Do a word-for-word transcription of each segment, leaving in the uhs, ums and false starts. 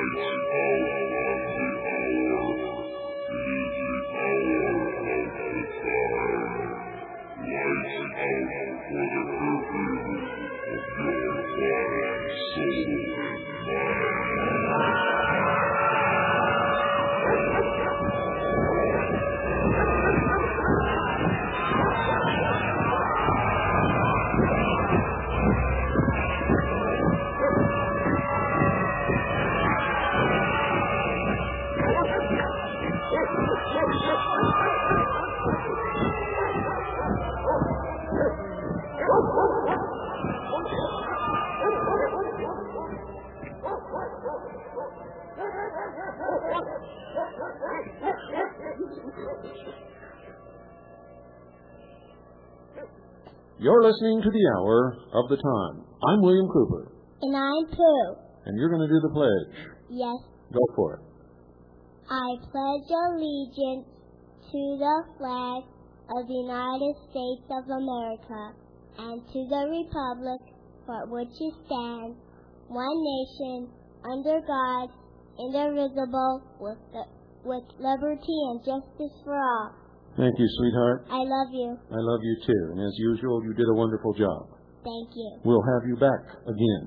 You're listening to the Hour of the Time. I'm William Cooper. And I'm Pooh. And you're going to do the pledge. Yes. Go for it. I pledge allegiance to the flag of the United States of America and to the republic for which it stands, one nation, under God, indivisible, with, the, with liberty and justice for all. Thank you, sweetheart. I love you. I love you, too. And as usual, you did a wonderful job. Thank you. We'll have you back again.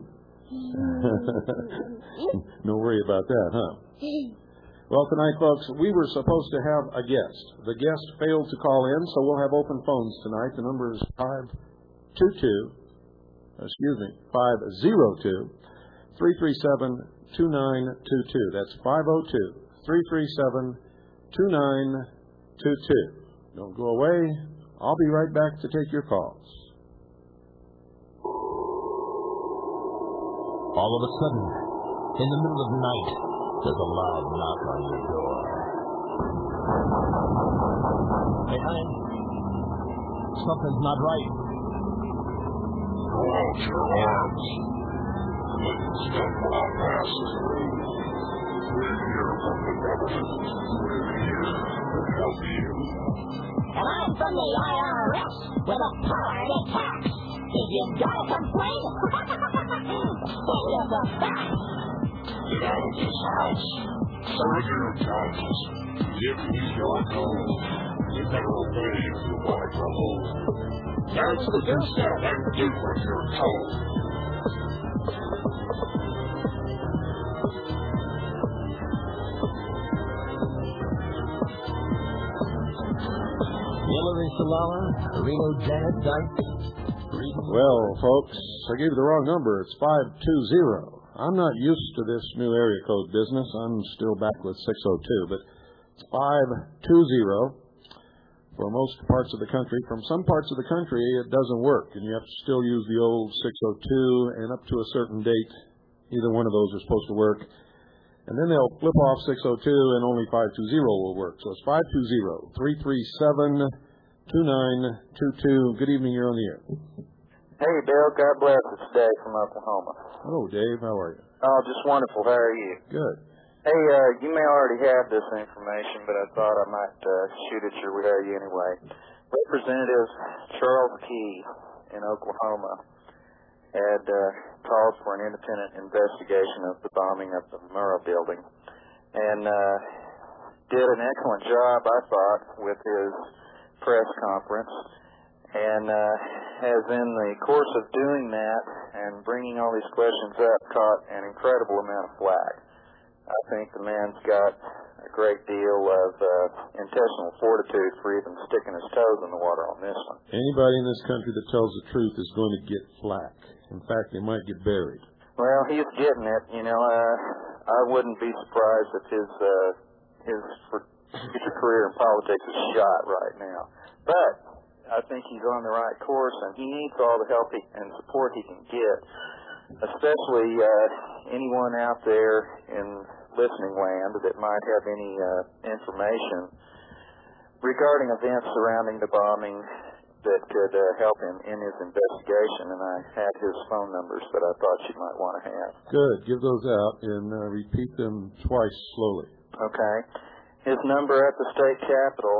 No worry about that, huh? Well, tonight, folks, we were supposed to have a guest. The guest failed to call in, so we'll have open phones tonight. The number is five two two, excuse me, five zero two, three three seven, two nine two two. That's five oh two, three three seven, two nine two two. Don't go away. I'll be right back to take your calls. All of a sudden, in the middle of the night, there's a loud knock on your door. Hey, honey, something's not right. Throw out your arms. Let them step on past through. We're here from the government. We're here to help you. And I'm from the I R S with a power to tax. If you've got a complaint, send us a fax. Get out of this house. Serve your taxes. Give me your gold. You better obey if you want to hold. That's the doorstep and do what you're told. Hillary Solana, Reno Janet Dyke. Well, folks, I gave you the wrong number. It's five two zero. I'm not used to this new area code business. I'm still back with six oh two, but it's five two zero for most parts of the country. From some parts of the country, it doesn't work, and you have to still use the old six oh two, and up to a certain date, either one of those are supposed to work. And then they'll flip off six oh two, and only five two zero will work. So it's five two zero, three three seven, two nine two two. Good evening, you're on the air. Hey, Bill. God bless. It's Dave from Oklahoma. Hello, Dave. How are you? Oh, just wonderful. How are you? Good. Hey, uh, you may already have this information, but I thought I might uh, shoot at your way anyway. Representative Charles Key in Oklahoma had uh, called for an independent investigation of the bombing of the Murrah building and uh, did an excellent job, I thought, with his press conference. And uh, has in the course of doing that and bringing all these questions up, caught an incredible amount of flack. I think the man's got a great deal of uh, intestinal fortitude for even sticking his toes in the water on this one. Anybody in this country that tells the truth is going to get flack. In fact, they might get buried. Well, he's getting it. You know, uh, I wouldn't be surprised if his uh, his future career in politics is shot right now. But I think he's on the right course, and he needs all the help he, and support he can get, especially uh, anyone out there in listening land that might have any uh, information regarding events surrounding the bombing that could uh, help him in his investigation. And I had his phone numbers that I thought you might want to have. Good. Give those out and uh, repeat them twice slowly. Okay. His number at the state capitol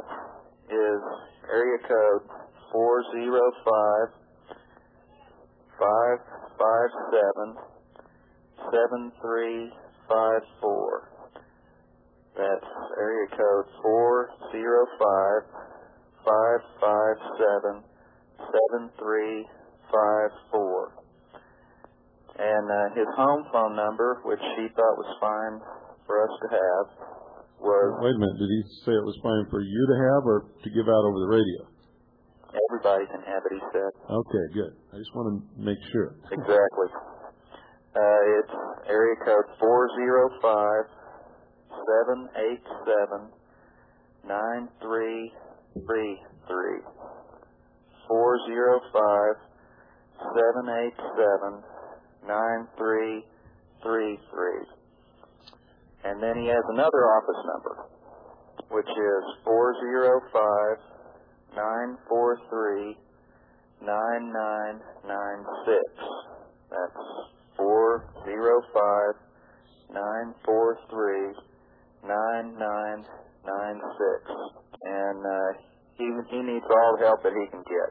is area code four zero five, five five seven, seven three five four. That's area code four zero five, five five seven, seven three five four. And uh, his home phone number, which he thought was fine for us to have, was... Wait a minute, did he say it was fine for you to have or to give out over the radio? Everybody can have it, he said. Okay, good. I just want to make sure. Exactly. Uh, it's area code four zero five, seven eight seven, nine three three three. four zero five, seven eight seven, nine three three three. And then he has another office number, which is four zero five, nine four three, nine nine nine six. That's four zero five, nine four three, nine nine nine six. And uh, he, he needs all the help that he can get.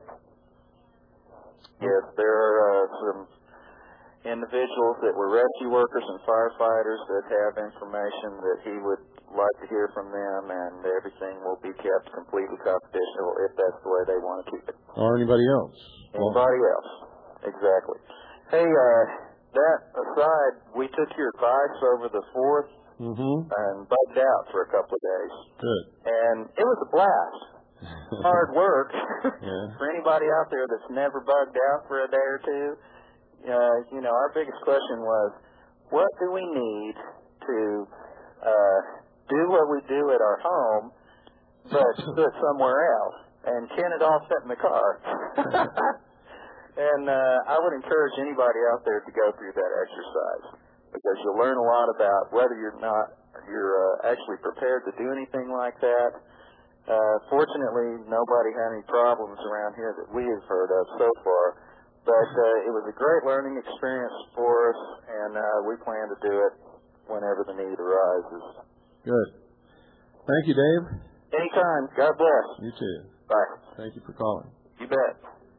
Yes, there are uh, some individuals that were rescue workers and firefighters that have information that he would like to hear from them, and everything will be kept completely confidential if that's the way they want to keep it. Or anybody else. Anybody well, else. Exactly. Hey, uh, that aside, we took your advice over the fourth mm-hmm. and bugged out for a couple of days. Good. And it was a blast. Hard work. Yeah. For anybody out there that's never bugged out for a day or two, uh, you know, our biggest question was, what do we need to uh, do what we do at our home, but do it somewhere else? And can it all fit in the car? And uh, I would encourage anybody out there to go through that exercise, because you'll learn a lot about whether you're not you're uh, actually prepared to do anything like that. Uh, fortunately, nobody had any problems around here that we have heard of so far. But uh, it was a great learning experience for us, and uh, we plan to do it whenever the need arises. Good. Thank you, Dave. Anytime. God bless. You too. Bye. Thank you for calling. You bet.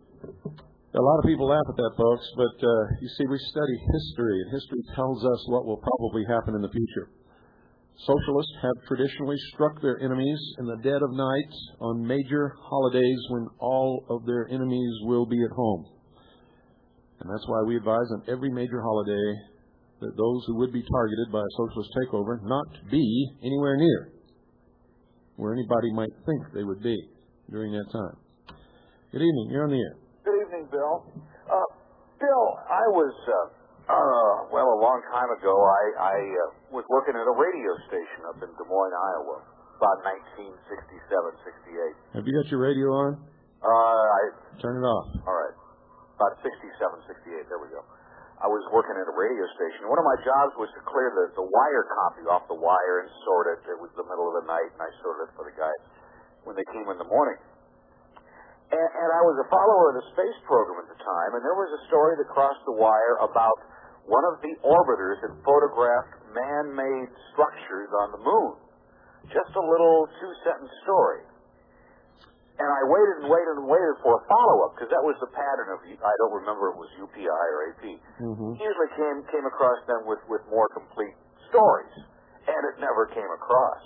A lot of people laugh at that, folks, but uh, you see, we study history, and history tells us what will probably happen in the future. Socialists have traditionally struck their enemies in the dead of night on major holidays when all of their enemies will be at home. And that's why we advise on every major holiday that those who would be targeted by a socialist takeover not be anywhere near where anybody might think they would be during that time. Good evening. You're on the air. Good evening, Bill. Uh, Bill, I was, uh, uh, well, a long time ago, I, I uh, was working at a radio station up in Des Moines, Iowa, about nineteen sixty-seven, sixty-eight. Have you got your radio on? Uh, I... Turn it off. All right. About sixty-seven, sixty-eight, there we go. I was working at a radio station. One of my jobs was to clear the, the wire copy off the wire and sort it. It was the middle of the night, and I sorted it for the guys when they came in the morning. And, and I was a follower of the space program at the time, and there was a story that crossed the wire about one of the orbiters had photographed man-made structures on the moon. Just a little two-sentence story. And I waited and waited and waited for a follow-up, because that was the pattern of, I don't remember if it was U P I or A P. Mm-hmm. Usually came came across them with, with more complete stories, and it never came across.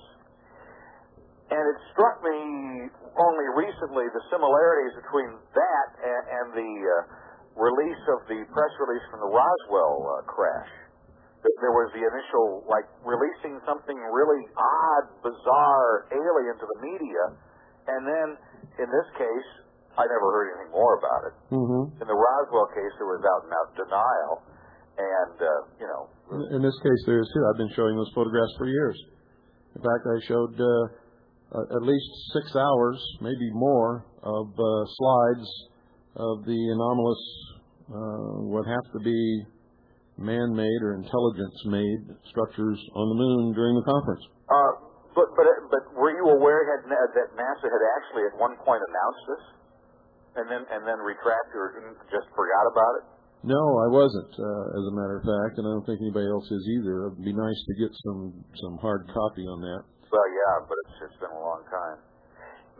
And it struck me only recently the similarities between that and, and the uh, release of the press release from the Roswell uh, crash. There was the initial, like, releasing something really odd, bizarre, alien to the media, and then, in this case, I never heard anything more about it. Mm-hmm. In the Roswell case, there was out-and-out denial, and, uh, you know... In this case, there is, too. I've been showing those photographs for years. In fact, I showed uh, uh, at least six hours, maybe more, of uh, slides of the anomalous, uh, what have to be man-made or intelligence-made structures on the moon during the conference. Uh, but but but were you aware had, that NASA had actually at one point announced this, and then and then retracted or just forgot about it? No, I wasn't, uh, as a matter of fact, and I don't think anybody else is either. It'd be nice to get some some hard copy on that. Well, yeah, but it's it's been a long time.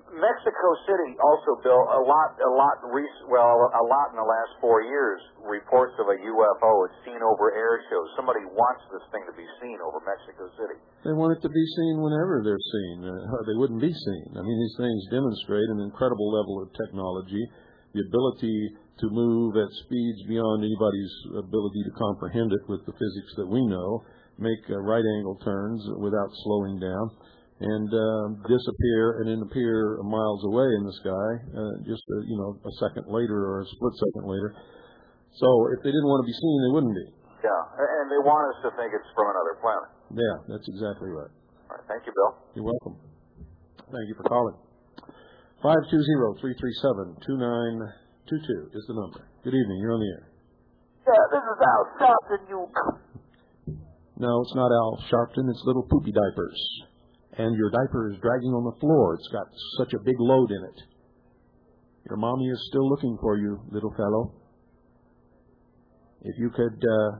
Mexico City also, Bill, a lot, a lot, rec- well, a lot in the last four years, reports of a U F O. It's seen over air shows. Somebody wants this thing to be seen over Mexico City. They want it to be seen whenever they're seen. Uh, they wouldn't be seen. I mean, these things demonstrate an incredible level of technology, the ability to move at speeds beyond anybody's ability to comprehend it with the physics that we know, make uh, right-angle turns without slowing down, and uh, disappear and then appear miles away in the sky uh, just a, you know a second later or a split second later. So if they didn't want to be seen, they wouldn't be. Yeah, and they want us to think it's from another planet. Yeah, that's exactly right. All right, thank you, Bill. You're welcome. Thank you for calling. five two zero, three three seven, two nine two two is the number. Good evening. You're on the air. Yeah, this is Al Sharpton, you... No, it's not Al Sharpton. It's Little Poopy Diapers. And your diaper is dragging on the floor. It's got such a big load in it. Your mommy is still looking for you, little fellow. If you could uh,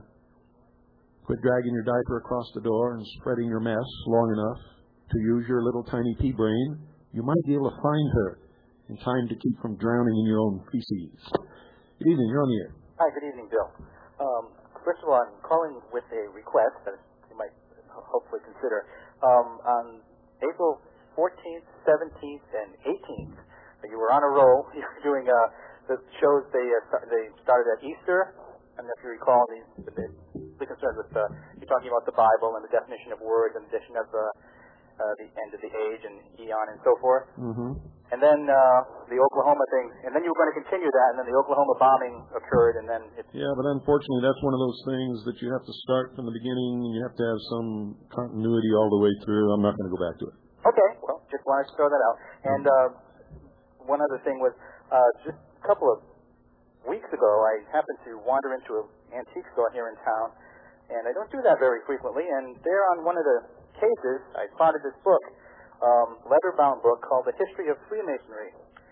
quit dragging your diaper across the door and spreading your mess long enough to use your little tiny pea brain, you might be able to find her in time to keep from drowning in your own feces. Good evening. You're on the air. Hi, good evening, Bill. Um, first of all, I'm calling with a request that you might hopefully consider. Um, on April fourteenth, seventeenth, and eighteenth, you were on a roll. You were doing uh, the shows. They uh, start, they started at Easter. I don't know if you recall. These really concerned with uh, you're talking about the Bible and the definition of words and the definition of uh, uh, the end of the age and eon and so forth. Mm-hmm. And then uh, the Oklahoma thing, and then you were going to continue that, and then the Oklahoma bombing occurred, and then it's... Yeah, but unfortunately, that's one of those things that you have to start from the beginning, and you have to have some continuity all the way through. I'm not going to go back to it. Okay, well, just wanted to throw that out. And uh, one other thing was, uh, just a couple of weeks ago, I happened to wander into an antique store here in town, and I don't do that very frequently, and there on one of the cases, I spotted this book, Um, leather-bound book called The History of Freemasonry.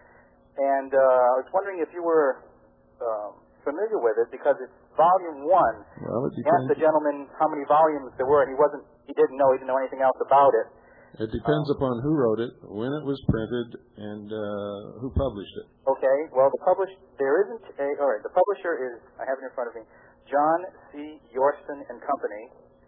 And uh, I was wondering if you were um, familiar with it, because it's volume one. Well, it I asked the gentleman how many volumes there were, and he wasn't, he didn't know, he didn't know anything else about it. It depends um, upon who wrote it, when it was printed, and uh, who published it. Okay, well, the publish, there isn't a, all right, the publisher is, I have it in front of me, John C. Yorston and Company.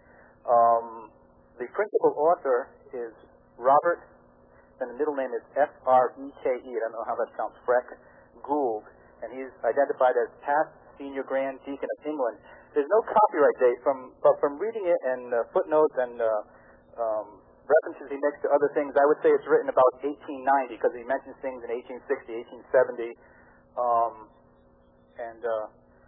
Um, the principal author is Robert, and the middle name is F R E K E, I don't know how that sounds, Freck Gould, and he's identified as past senior Grand Deacon of England. There's no copyright date, from, but from reading it and uh, footnotes and uh, um, references he makes to other things, I would say it's written about eighteen ninety, because he mentions things in eighteen sixty, eighteen seventy, um, and uh,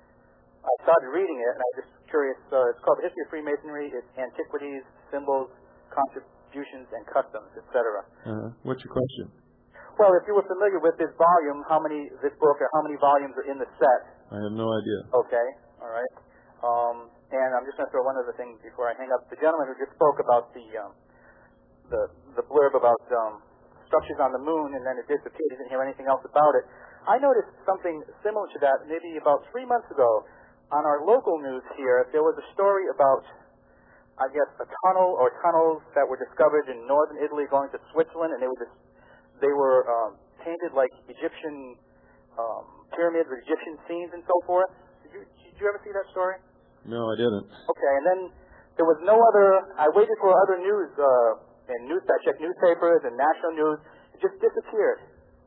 I started reading it, and I was just curious. Uh, it's called The History of Freemasonry. It's Antiquities, Symbols, Contributions, and customs, et cetera. Uh, what's your question? Well, if you were familiar with this volume, how many, this book, or how many volumes are in the set? I have no idea. Okay, all right. Um, and I'm just going to throw one other thing before I hang up. The gentleman who just spoke about the um, the, the blurb about um, structures on the moon, and then it disappeared. He didn't hear anything else about it. I noticed something similar to that maybe about three months ago on our local news here. There was a story about, I guess, a tunnel or tunnels that were discovered in northern Italy going to Switzerland, and they were just, they were um, painted like Egyptian um, pyramids with Egyptian scenes and so forth. Did you, did you ever see that story? No, I didn't. Okay, and then there was no other, I waited for other news, uh, and news, I checked newspapers and national news. It just disappeared.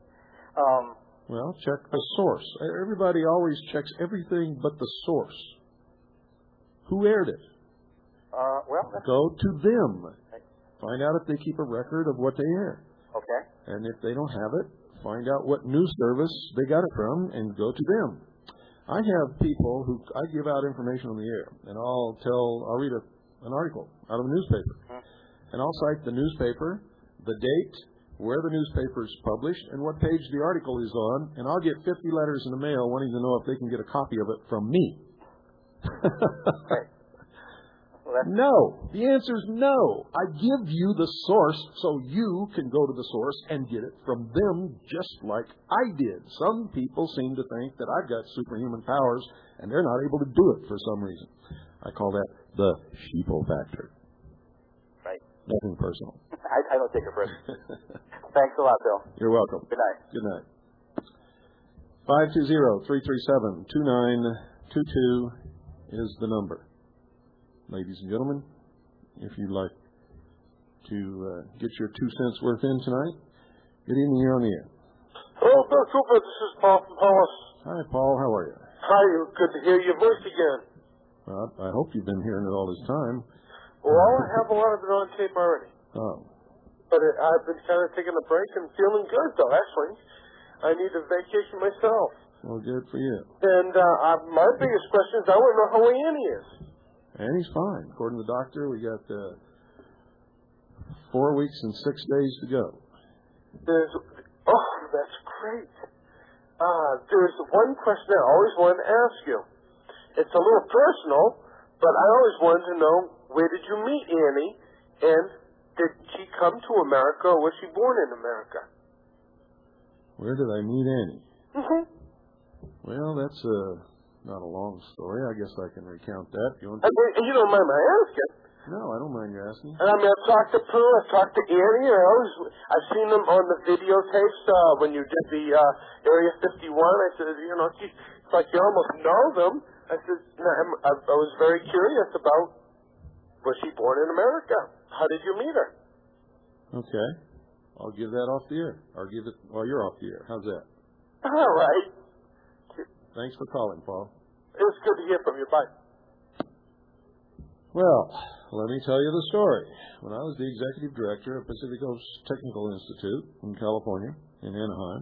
Um, well, check the source. Everybody always checks everything but the source. Who aired it? Uh, well, that's... Go to them. Find out if they keep a record of what they air. Okay. And if they don't have it, find out what news service they got it from and go to them. I have people who, I give out information on the air, and I'll tell, I'll read a, an article out of a newspaper. Mm-hmm. And I'll cite the newspaper, the date, where the newspaper is published, and what page the article is on, and I'll get fifty letters in the mail wanting to know if they can get a copy of it from me. Right. No. The answer is no. I give you the source so you can go to the source and get it from them just like I did. Some people seem to think that I've got superhuman powers and they're not able to do it for some reason. I call that the sheeple factor. Right. Nothing personal. I, I don't take it personal. Thanks a lot, Bill. You're welcome. Good night. Good night. five two zero, three three seven, two nine two two is the number. Ladies and gentlemen, if you'd like to uh, get your two cents worth in tonight, good evening, you're on the air. Hello, Bill Cooper. This is Paul from Paulus. Hi, Paul. How are you? Hi, good to hear your voice again. Well, I hope you've been hearing it all this time. Well, I have a lot of it on tape already. Oh. But it, I've been kind of taking a break and feeling good, though, actually. I need a vacation myself. Well, good for you. And uh, uh, my biggest question is, I want to know how Annie is. Annie's fine. According to the doctor, we got uh, four weeks and six days to go. There's, oh, that's great. Uh, there's one question I always wanted to ask you. It's a little personal, but I always wanted to know, where did you meet Annie, and did she come to America, or was she born in America? Where did I meet Annie? Mm-hmm. Well, that's uh, not a long story. I guess I can recount that. You, want to... I mean, you don't mind my asking? No, I don't mind you asking. And I mean, I've talked to Prue, I've talked to Annie, and I always, I've seen them on the videotapes uh, when you did the uh, Area fifty-one. I said, you know, geez, it's like you almost know them. I said, no, I, I was very curious about, was she born in America? How did you meet her? Okay. I'll give that off the air. Or give it while you're off the air. How's that? All right. Thanks for calling, Paul. It was good to hear from you. Bye. Well, let me tell you the story. When I was the executive director of Pacific Coast Technical Institute in California, in Anaheim,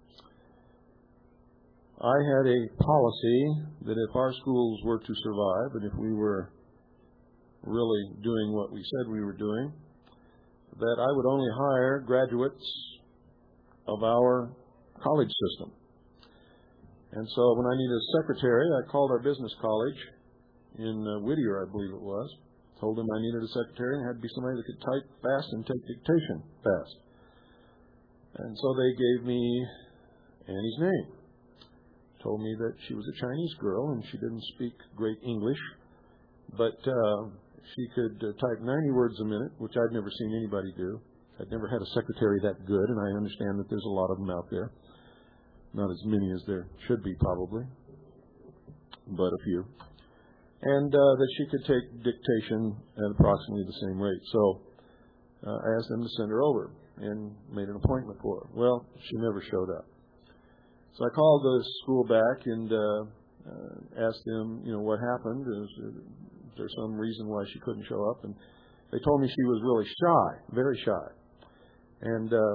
I had a policy that if our schools were to survive and if we were really doing what we said we were doing, that I would only hire graduates of our college system. And so when I needed a secretary, I called our business college in uh, Whittier, I believe it was, told them I needed a secretary and it had to be somebody that could type fast and take dictation fast. And so they gave me Annie's name. Told me that she was a Chinese girl and she didn't speak great English, but uh, she could uh, type ninety words a minute, which I'd never seen anybody do. I'd never had a secretary that good, and I understand that there's a lot of them out there. Not as many as there should be, probably, but a few. And uh, that she could take dictation at approximately the same rate. So uh, I asked them to send her over and made an appointment for her. Well, she never showed up. So I called the school back and uh, uh, asked them, you know, what happened. Is, is there some reason why she couldn't show up? And they told me she was really shy, very shy. And uh,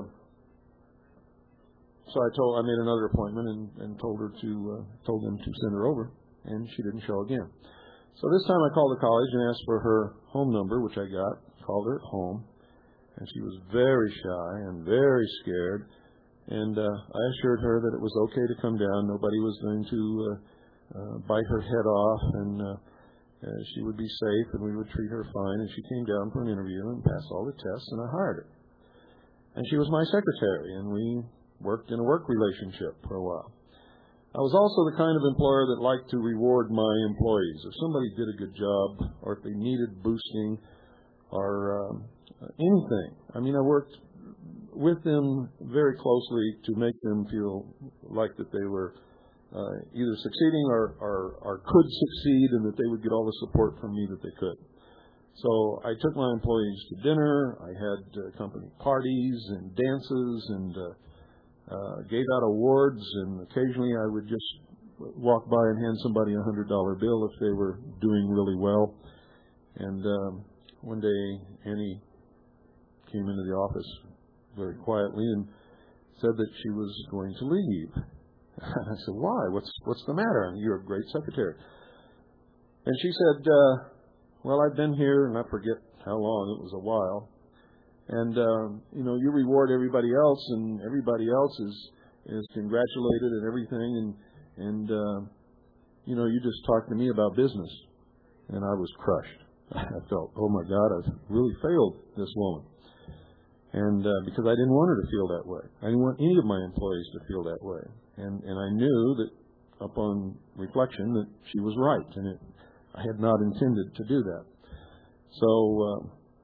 so I told, I made another appointment and, and told her to, uh, told them to send her over, and she didn't show again. So this time I called the college and asked for her home number, which I got. Called her at home, and she was very shy and very scared. And uh, I assured her that it was okay to come down. Nobody was going to uh, uh, bite her head off, and uh, uh, she would be safe, and we would treat her fine. And she came down for an interview and passed all the tests, and I hired her. And she was my secretary, and we worked in a work relationship for a while. I was also the kind of employer that liked to reward my employees. If somebody did a good job, or if they needed boosting, or um, anything. I mean, I worked with them very closely to make them feel like that they were uh, either succeeding or, or, or could succeed, and that they would get all the support from me that they could. So I took my employees to dinner. I had uh, company parties and dances and uh, uh, gave out awards, and occasionally I would just walk by and hand somebody a one hundred dollar bill if they were doing really well. And um, one day Annie came into the office very quietly and said that she was going to leave. I said, why? What's what's the matter? You're a great secretary. And she said, uh, well, I've been here, and I forget how long. It was a while. And, um, you know, you reward everybody else, and everybody else is, is congratulated and everything. And, and uh, you know, you just talked to me about business. And I was crushed. I felt, oh, my God, I've really failed this woman. And uh, because I didn't want her to feel that way. I didn't want any of my employees to feel that way. And and I knew that upon reflection that she was right, and it, I had not intended to do that. So uh,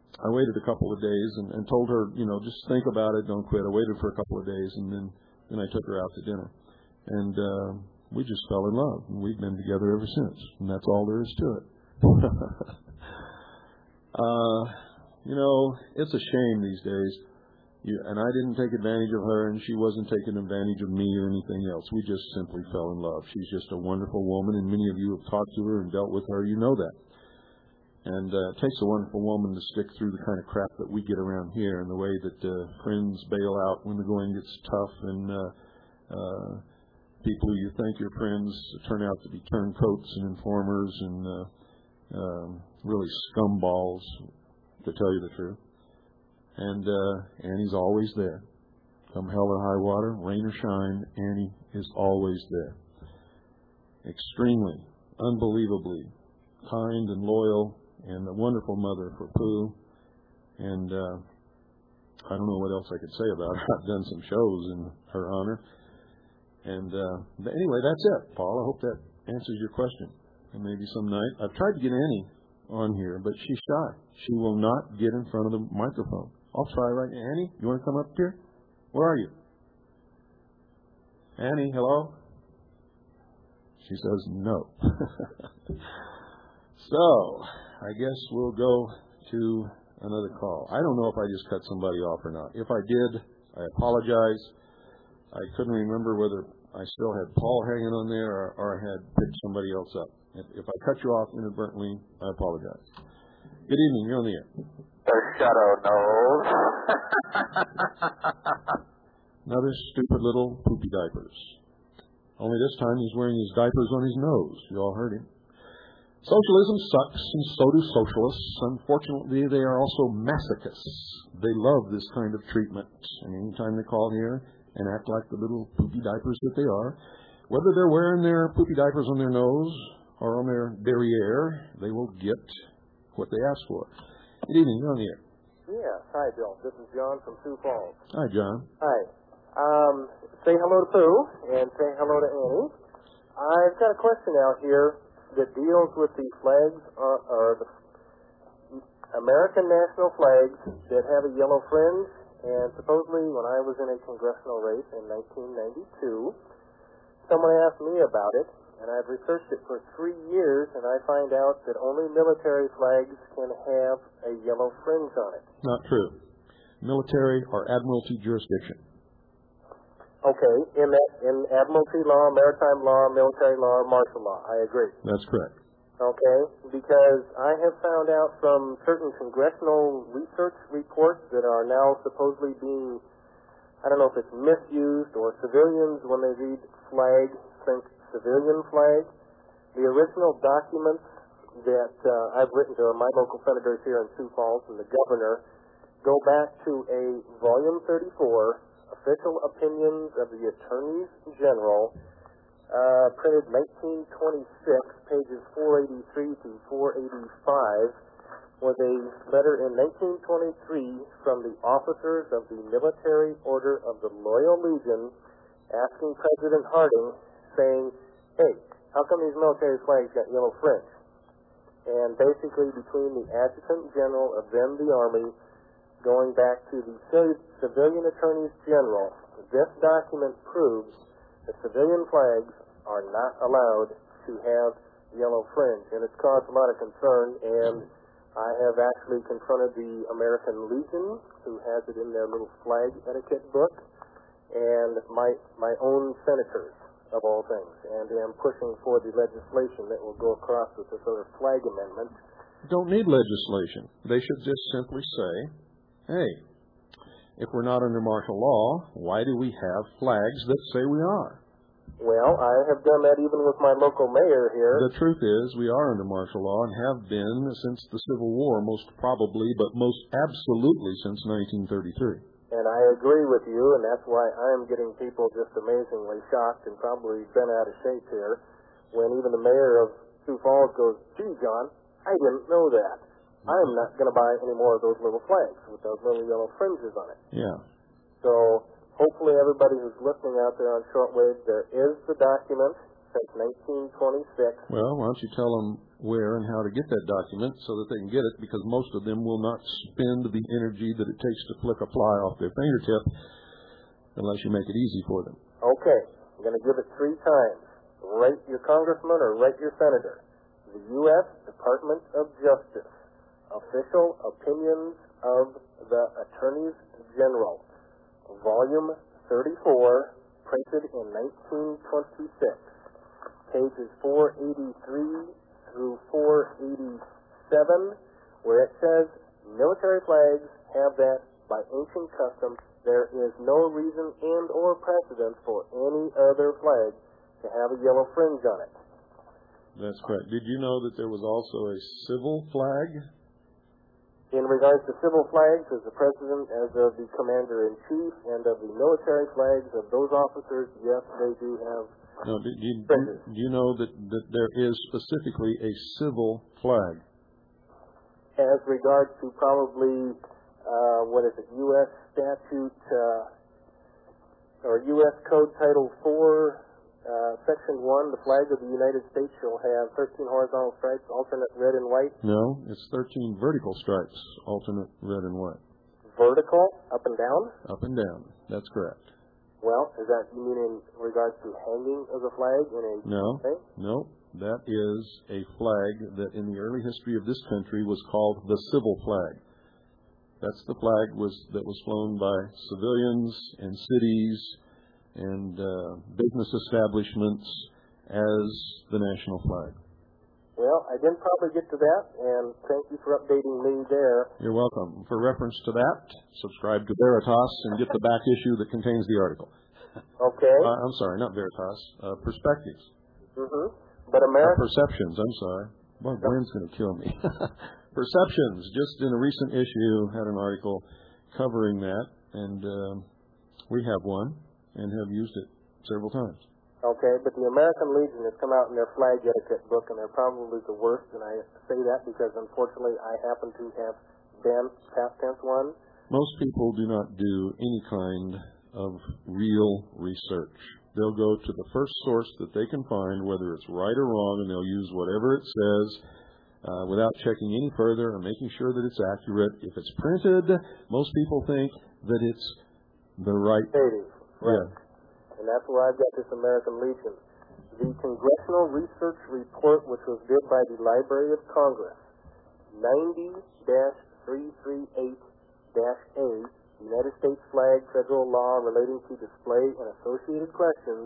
I waited a couple of days and, and told her, you know, just think about it, don't quit. I waited for a couple of days, and then, then I took her out to dinner. And uh, we just fell in love, and we've been together ever since, and that's all there is to it. uh, you know, it's a shame these days. You, and I didn't take advantage of her, and she wasn't taking advantage of me or anything else. We just simply fell in love. She's just a wonderful woman, and many of you have talked to her and dealt with her. You know that. And uh, it takes a wonderful woman to stick through the kind of crap that we get around here, and the way that uh, friends bail out when the going gets tough, and uh, uh, people you think your friends turn out to be turncoats and informers and uh, uh, really scumballs, to tell you the truth. And uh, Annie's always there. Come hell or high water, rain or shine, Annie is always there. Extremely, unbelievably kind and loyal, and a wonderful mother for Pooh. And uh, I don't know what else I could say about her. I've done some shows in her honor. And uh, but anyway, that's it, Paul. I hope that answers your question. And maybe some night. I've tried to get Annie on here, but she's shy. She will not get in front of the microphone. I'll try right now. Annie, you want to come up here? Where are you? Annie, hello? She says no. So, I guess we'll go to another call. I don't know if I just cut somebody off or not. If I did, I apologize. I couldn't remember whether I still had Paul hanging on there or, or I had picked somebody else up. If, if I cut you off inadvertently, I apologize. Good evening. You're on the air. The shadow knows. Another stupid little poopy diapers. Only this time he's wearing his diapers on his nose. You all heard him. Socialism sucks, and so do socialists. Unfortunately, they are also masochists. They love this kind of treatment. And anytime they call here and act like the little poopy diapers that they are, whether they're wearing their poopy diapers on their nose or on their derriere, they will get what they ask for. Good evening. You're on the air. Yeah. Hi, Bill. This is John from Sioux Falls. Hi, John. Hi. Um, say hello to Pooh and say hello to Annie. I've got a question out here that deals with the flags, or, or the American national flags that have a yellow fringe. And supposedly, when I was in a congressional race in nineteen ninety-two, someone asked me about it, and I've researched it for three years, and I find out that only military flags can have a yellow fringe on it. Not true. Military or admiralty jurisdiction. Okay, in that, in admiralty law, maritime law, military law, martial law, I agree. That's correct. Okay, because I have found out from certain congressional research reports that are now supposedly being, I don't know if it's misused or civilians, when they read flag, think civilian flag. The original documents that uh, I've written to my local senators here in Sioux Falls and the governor go back to a volume thirty-four, Official Opinions of the Attorneys General, uh, printed nineteen twenty-six, pages four eighty-three to four eighty-five, with a letter in nineteen twenty-three from the officers of the Military Order of the Loyal Legion asking President Harding, saying, hey, how come these military flags got yellow fringe? And basically between the Adjutant General of then the Army going back to the Civilian Attorneys General, this document proves that civilian flags are not allowed to have yellow fringe. And it's caused a lot of concern, and I have actually confronted the American Legion, who has it in their little flag etiquette book, and my my own senators, of all things, and am pushing for the legislation that will go across with this other flag amendment. Don't need legislation. They should just simply say, hey, if we're not under martial law, why do we have flags that say we are? Well, I have done that even with my local mayor here. The truth is, we are under martial law and have been since the Civil War, most probably, but most absolutely since nineteen thirty-three. And I agree with you, and that's why I'm getting people just amazingly shocked and probably bent out of shape here, when even the mayor of Sioux Falls goes, gee, John, I didn't know that. I'm not going to buy any more of those little flags with those little yellow fringes on it. Yeah. So hopefully everybody who's listening out there on shortwave, there is the document since nineteen twenty-six. Well, why don't you tell them where and how to get that document so that they can get it, because most of them will not spend the energy that it takes to flick a fly off their fingertip unless you make it easy for them. Okay, I'm going to give it three times. Write your congressman or write your senator. The U S Department of Justice. Official Opinions of the Attorneys General. Volume thirty-four, printed in nineteen twenty-six. Pages four eighty-three through four eighty-seven, where it says, military flags have that by ancient custom. There is no reason and or precedent for any other flag to have a yellow fringe on it. That's correct. Did you know that there was also a civil flag? In regards to civil flags, as the President, as of the Commander-in-Chief, and of the military flags of those officers, yes, they do have No, do, do, do, do you know that, that there is specifically a civil flag? As regards to probably, uh, what is it, U S statute, uh, or U S Code Title four, uh, Section one, the flag of the United States shall have thirteen horizontal stripes, alternate red and white. No, it's thirteen vertical stripes, alternate red and white. Vertical, up and down? Up and down, that's correct. Well, is that, you mean in regards to hanging of the flag in a... No, thing? no, that is a flag that in the early history of this country was called the civil flag. That's the flag was that was flown by civilians and cities and uh, business establishments as the national flag. Well, I didn't probably get to that, and thank you for updating me there. You're welcome. For reference to that, subscribe to Veritas and get the back issue that contains the article. Okay. Uh, I'm sorry, not Veritas. Uh, Perspectives. Mm-hmm. But America... Uh, perceptions, I'm sorry. Boy, Glenn's going to kill me. Perceptions. Just in a recent issue, had an article covering that, and uh, we have one and have used it several times. Okay, but the American Legion has come out in their flag etiquette book, and they're probably the worst, and I say that because, unfortunately, I happen to have been past tense one. Most people do not do any kind of real research. They'll go to the first source that they can find, whether it's right or wrong, and they'll use whatever it says uh, without checking any further or making sure that it's accurate. If it's printed, most people think that it's the right... Native, right. Yeah. And that's where I've got this American Legion. The Congressional Research Report, which was did by the Library of Congress, ninety dash three thirty-eight dash A, United States Flag, Federal Law Relating to Display and Associated Questions,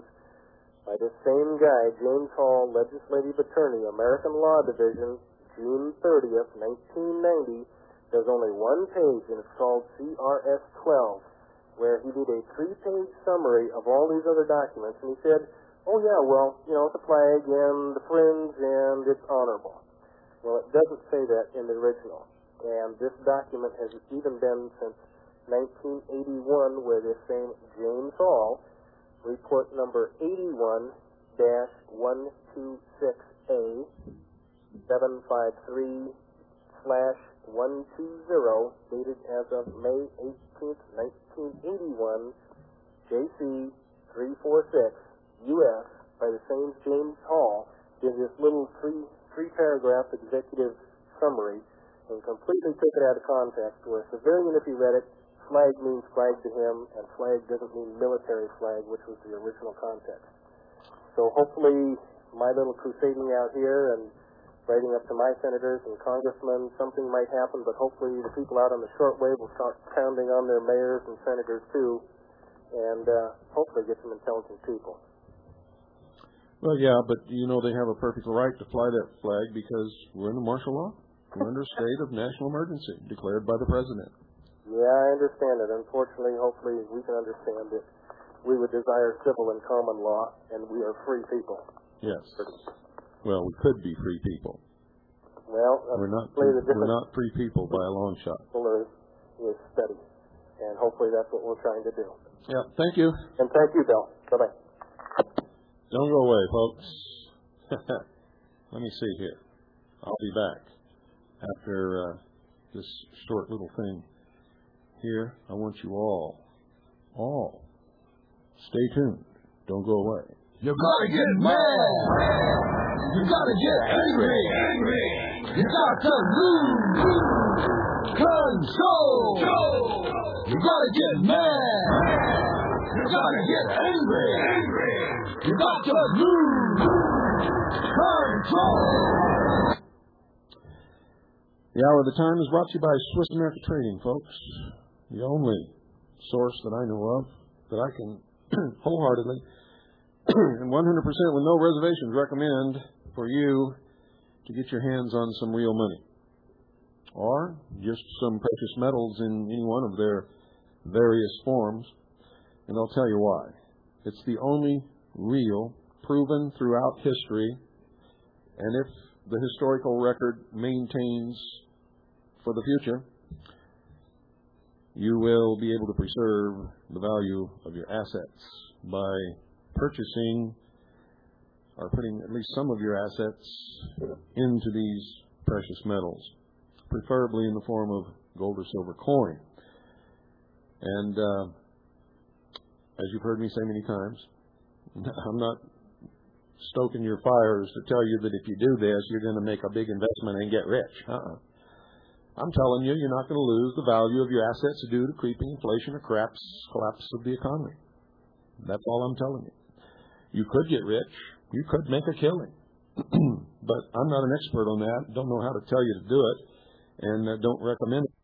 by this same guy, James Hall, Legislative Attorney, American Law Division, June thirtieth, nineteen ninety. There's only one page, and it's called C R S twelve. Where he did a three-page summary of all these other documents, and he said, oh, yeah, well, you know, it's a flag and the fringe and it's honorable. Well, it doesn't say that in the original. And this document has even been since nineteen eighty-one, where this same James Hall, report number eighty-one dash one twenty-six A, seven five three slash one twenty, dated as of May eighteenth, nineteen eighty-one, J C three forty-six, U S, by the same James Hall, did this little three three paragraph executive summary and completely took it out of context, where a civilian, if he read it, flag means flag to him, and flag doesn't mean military flag, which was the original context. So hopefully my little crusading out here and writing up to my senators and congressmen, something might happen, but hopefully the people out on the shortwave will start pounding on their mayors and senators too, and uh, hopefully get some intelligent people. Well, yeah, but, you know, they have a perfect right to fly that flag because we're in a martial law. We're under a state of national emergency declared by the president. Yeah, I understand it. Unfortunately, hopefully we can understand it. We would desire civil and common law, and we are free people. Yes. Well, we could be free people. Well, we're not free, we're not free people by a long shot. Is, is steady, and hopefully that's what we're trying to do. Yeah, thank you. And thank you, Bill. Bye-bye. Don't go away, folks. Let me see here. I'll be back after uh, this short little thing here. I want you all, all, stay tuned. Don't go away. You gotta get mad. You gotta get angry. Angry. You got to lose control. You gotta get mad. You gotta get angry. Angry. You got to lose control. The Hour of the Time is brought to you by Swiss America Trading, folks. The only source that I know of that I can wholeheartedly and one hundred percent with no reservations recommend for you to get your hands on some real money or just some precious metals in any one of their various forms. And I'll tell you why. It's the only real, proven throughout history, and if the historical record maintains for the future, you will be able to preserve the value of your assets by purchasing or putting at least some of your assets into these precious metals, preferably in the form of gold or silver coin. And uh, as you've heard me say many times, I'm not stoking your fires to tell you that if you do this, you're going to make a big investment and get rich. Uh-uh. I'm telling you, you're not going to lose the value of your assets due to creeping inflation or collapse, collapse of the economy. That's all I'm telling you. You could get rich. You could make a killing. But I'm not an expert on that. Don't know how to tell you to do it, and uh, don't recommend it.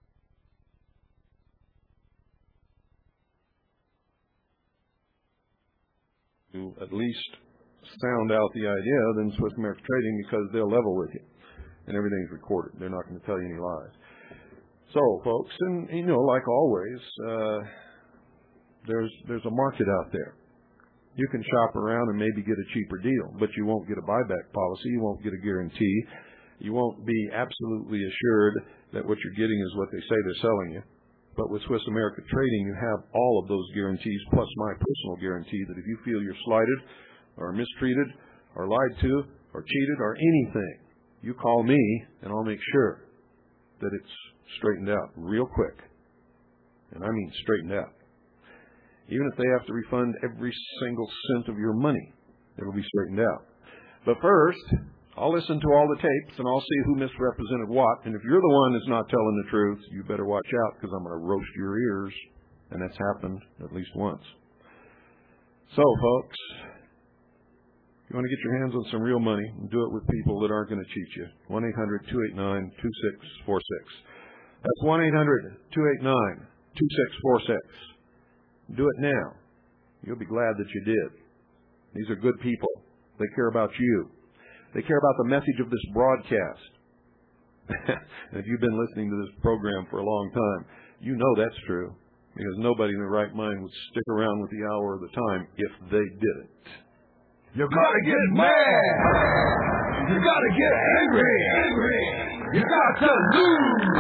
To at least sound out the idea than Swiss America Trading, because they'll level with you and everything's recorded. They're not going to tell you any lies. So, folks, and you know, like always, uh, there's there's a market out there. You can shop around and maybe get a cheaper deal, but you won't get a buyback policy. You won't get a guarantee. You won't be absolutely assured that what you're getting is what they say they're selling you. But with Swiss America Trading, you have all of those guarantees, plus my personal guarantee that if you feel you're slighted or mistreated or lied to or cheated or anything, you call me and I'll make sure that it's straightened out real quick. And I mean straightened out. Even if they have to refund every single cent of your money, it'll be straightened out. But first, I'll listen to all the tapes and I'll see who misrepresented what. And if you're the one that's not telling the truth, you better watch out, because I'm going to roast your ears. And that's happened at least once. So, folks, you want to get your hands on some real money, and do it with people that aren't going to cheat you. one eight hundred two eight nine two six four six. That's one eight hundred two eight nine two six four six. Do it now. You'll be glad that you did. These are good people. They care about you. They care about the message of this broadcast. And if you've been listening to this program for a long time, you know that's true, because nobody in their right mind would stick around with the Hour of the Time if they didn't. You gotta get mad. You gotta get angry. Angry. You got to lose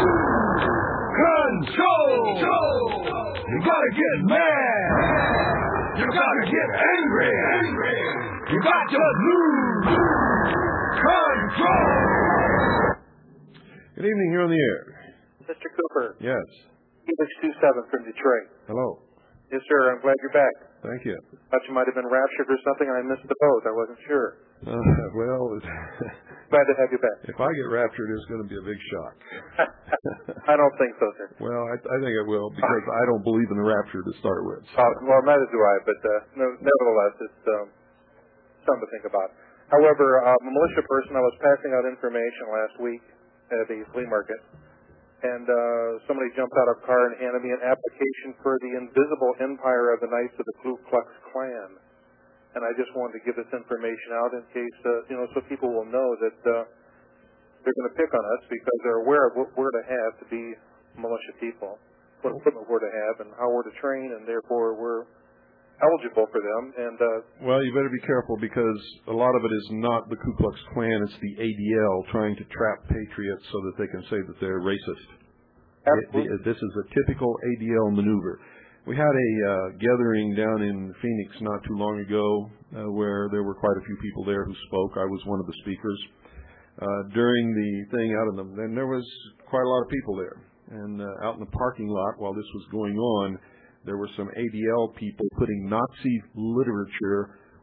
control. You gotta get mad. You gotta get angry. Angry. You got to lose control. Good evening, here on the air. Mister Cooper. Yes. Helix two seven from Detroit. Hello. Yes, sir. I'm glad you're back. Thank you. Thought you might have been raptured or something, and I missed the boat. I wasn't sure. Uh, well, glad to have you back. If I get raptured, it's going to be a big shock. I don't think so, sir. Well, I, I think it will, because I don't believe in the rapture to start with. So. Uh, well, neither do I, but uh, no, nevertheless, it's um, something to think about. However, uh, I'm a militia person. I was passing out information last week at the flea market, and uh, somebody jumped out of a car and handed me an application for the Invisible Empire of the Knights of the Ku Klux Klan. And I just wanted to give this information out in case, uh, you know, so people will know that uh, they're going to pick on us because they're aware of what we're to have to be militia people, what equipment we're to have, and how we're to train, and therefore we're eligible for them. And uh, well, you better be careful, because a lot of it is not the Ku Klux Klan; it's the A D L trying to trap patriots so that they can say that they're racist. It, this is a typical A D L maneuver. We had a uh, gathering down in Phoenix not too long ago uh, where there were quite a few people there who spoke. I was one of the speakers uh, during the thing out in the. And there was quite a lot of people there, and uh, out in the parking lot while this was going on, there were some A D L people putting Nazi literature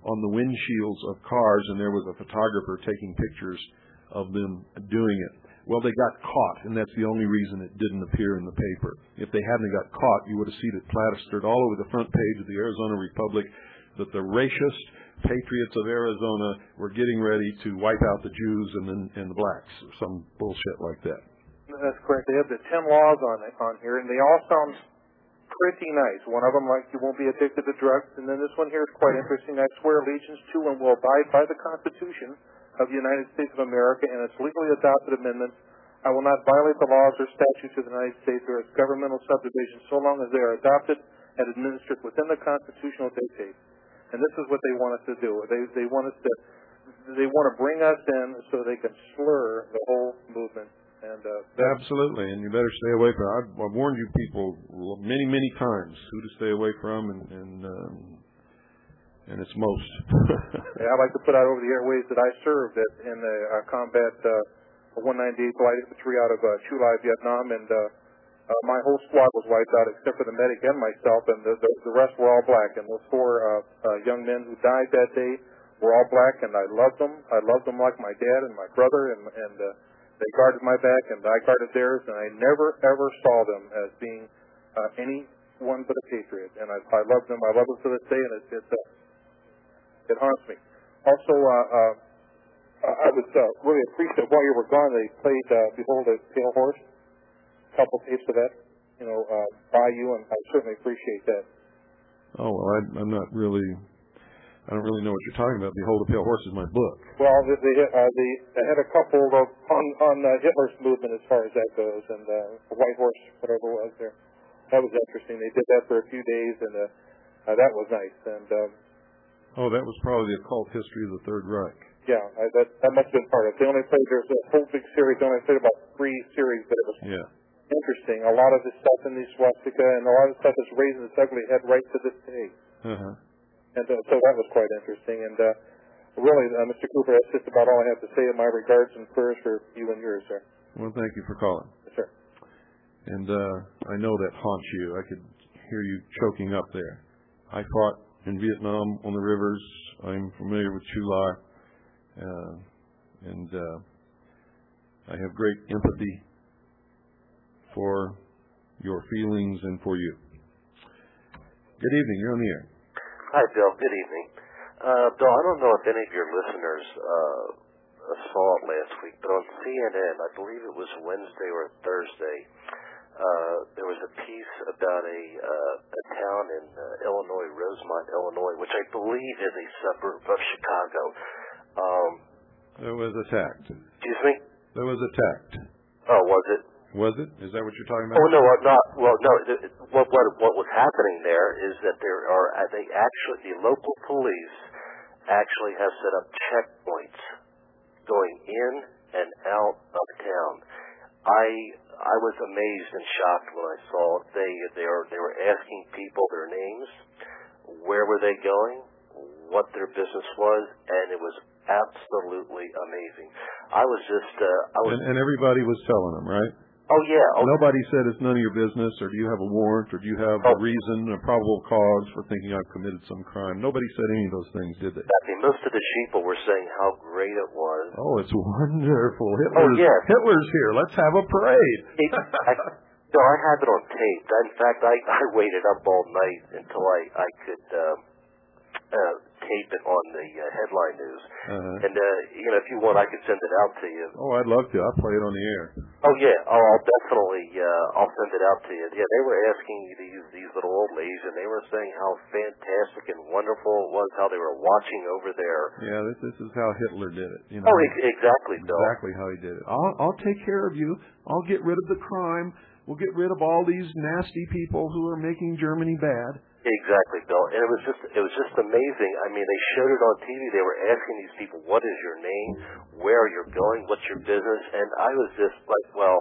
on the windshields of cars, and there was a photographer taking pictures of them doing it. Well, they got caught, and that's the only reason it didn't appear in the paper. If they hadn't got caught, you would have seen it plastered all over the front page of the Arizona Republic that the racist patriots of Arizona were getting ready to wipe out the Jews and the, and the blacks, or some bullshit like that. That's correct. They have the ten laws on it, on here, and they all sound pretty nice. One of them, like, you won't be addicted to drugs, and then this one here is quite interesting. I swear allegiance to and will abide by the Constitution of the United States of America and its legally adopted amendments. I will not violate the laws or statutes of the United States or its governmental subdivisions so long as they are adopted and administered within the constitutional dictates. And this is what they want us to do. They they want us to they want to bring us in so they can slur the whole movement. And uh, absolutely, and you better stay away from. I've, I've warned you people many many times who to stay away from, and and, um, and it's most. Yeah, I'd like to put out over the airways that I served at, in the uh, combat uh, one ninety-eight Flight Infantry out of uh, Chulai, Vietnam, and uh, uh, my whole squad was wiped out except for the medic and myself, and the, the, the rest were all black. And those four uh, uh, young men who died that day were all black, and I loved them. I loved them like my dad and my brother, and, and uh, they guarded my back, and I guarded theirs, and I never, ever saw them as being uh, anyone but a patriot. And I, I love them. I love them to this day, and it, it, uh, it haunts me. Also, uh, uh, I was uh, really appreciative while you were gone. They played uh, "Behold a Pale Horse," a couple tapes of that, you know, uh, by you, and I certainly appreciate that. Oh well, I, I'm not really. I don't really know what you're talking about. Behold a Pale Horse is my book. Well, they they, uh, they, they had a couple of on on uh, Hitler's movement as far as that goes, and uh, the White Horse, whatever it was there. That was interesting. They did that for a few days, and uh, uh, that was nice. And um, oh, that was probably the occult history of the Third Reich. Yeah, I, that that must have been part of it. They only played, there's a whole big series, they only played about three series, but it was yeah. interesting. A lot of the stuff in the swastika and a lot of the stuff is raising its ugly head right to this day. Uh-huh. And uh, so that was quite interesting. And uh, really, uh, Mister Cooper, that's just about all I have to say. In my regards and prayers for you and yours, sir. Well, thank you for calling. Yes, sir. And uh, I know that haunts you. I could hear you choking up there. I fought in Vietnam on the rivers. I'm familiar with Chulai. Uh, and uh, I have great empathy for your feelings and for you. Good evening. You're on the air. Hi, Bill. Good evening. Uh, Bill, I don't know if any of your listeners uh, saw it last week, but on C N N, I believe it was Wednesday or Thursday, uh, there was a piece about a, uh, a town in uh, Illinois, Rosemont, Illinois, which I believe is a suburb of Chicago. Um, it was attacked. Excuse me? It was attacked. Oh, was it? Was it? Is that what you're talking about? Oh no, not well. No, it, what what what was happening there is that there are they actually the local police actually have set up checkpoints going in and out of town. I I was amazed and shocked when I saw it. They they were they were asking people their names, where were they going, what their business was, and it was absolutely amazing. I was just uh, I was and, and everybody was telling them, right? Oh, yeah. Oh. Nobody said it's none of your business, or do you have a warrant, or do you have oh. a reason, a probable cause for thinking I've committed some crime. Nobody said any of those things, did they? I mean, most of the sheeple were saying how great it was. Oh, it's wonderful. Hitler's, oh, yeah. Hitler's here. Let's have a parade. It, I, no, I have it on tape. In fact, I, I waited up all night until I, I could uh, uh, tape it on the uh, headline news. Uh-huh. And, uh, you know, if you want, I could send it out to you. Oh, I'd love to. I'll play it on the air. Oh, yeah. Oh, I'll definitely, uh, I'll send it out to you. Yeah, they were asking these, these little old ladies, and they were saying how fantastic and wonderful it was, how they were watching over there. Yeah, this, this is how Hitler did it. You know? Oh, ex- exactly, Bill. Exactly how he did it. I'll, I'll take care of you. I'll get rid of the crime. We'll get rid of all these nasty people who are making Germany bad. Exactly, Bill. And it was just it was just amazing. I mean, they showed it on T V. They were asking these people, what is your name? Where are you going? What's your business? And I was just like, well...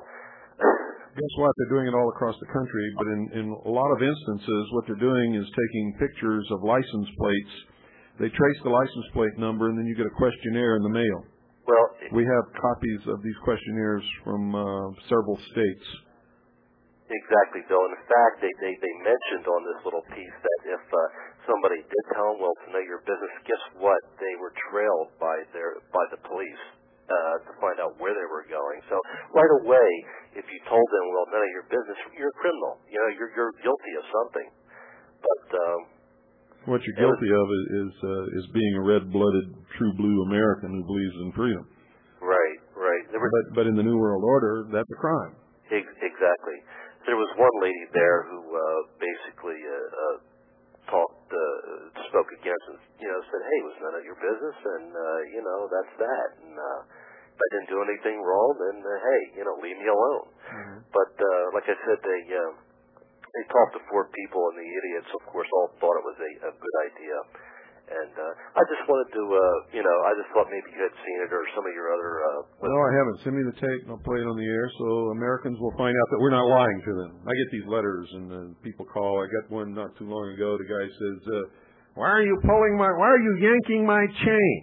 Guess what? They're doing it all across the country, but in, in a lot of instances, what they're doing is taking pictures of license plates. They trace the license plate number, and then you get a questionnaire in the mail. Well... We have copies of these questionnaires from uh, several states. Exactly, Bill. And in fact, they, they, they mentioned on this little piece that if uh, somebody did tell them, well, to know your business, guess what? They were trailed by their by the police uh, to find out where they were going. So right away, if you told them, well, none of your business, you're a criminal. You know, you're you're guilty of something. But um, what you're guilty was, of is is, uh, is being a red-blooded, true blue American who believes in freedom. Right, right. There were, but but in the New World Order, that's a crime. Ex- exactly. There was one lady there who uh, basically uh, uh, talked, uh, spoke against, and you know, said, "Hey, it was none of your business, and uh, you know, that's that. And uh, if I didn't do anything wrong, then uh, hey, you know, leave me alone." Mm-hmm. But uh, like I said, they uh, they talked to four people, and the idiots, of course, all thought it was a, a good idea. And uh, I just wanted to, uh, you know, I just thought maybe you had seen it or some of your other... Uh, no, I haven't. Send me the tape and I'll play it on the air so Americans will find out that we're not lying to them. I get these letters and uh, people call. I got one not too long ago. The guy says, uh, why are you pulling my, why are you yanking my chain?